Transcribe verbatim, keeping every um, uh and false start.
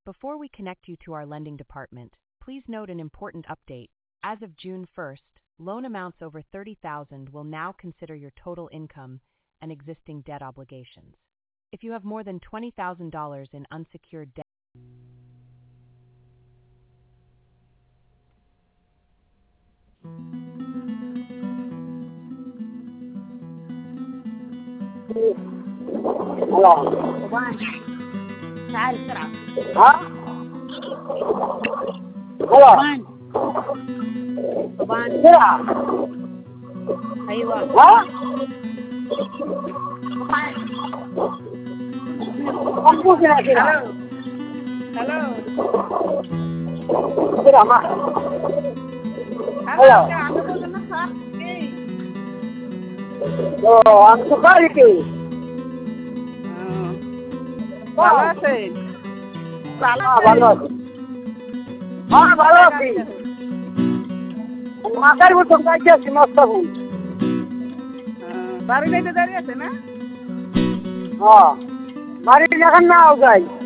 Before we connect you to our lending department, please note an important update. As of June first, loan amounts over thirty thousand dollars will now consider your total income and existing debt obligations. If you have more than twenty thousand dollars in unsecured debt, Hello. طبعا تعال بسرعة. ها؟ Hello. طبعا طبعا بسرعة. أيوة ها؟ طبعا. مخبوط هنا كده. هلو بسرعة ما. هلو كده عندكم النصر إيه؟ أوه عم سفاري كي. ভালো আছেন? হ্যাঁ ভালো আছি। হ্যাঁ ভালো আছি। মাথার মতো কাজ আছে মস্ত ফুল। বাড়ি যাইতে দাঁড়িয়ে আছে না? হ্যাঁ বাড়ি এখন না যাই।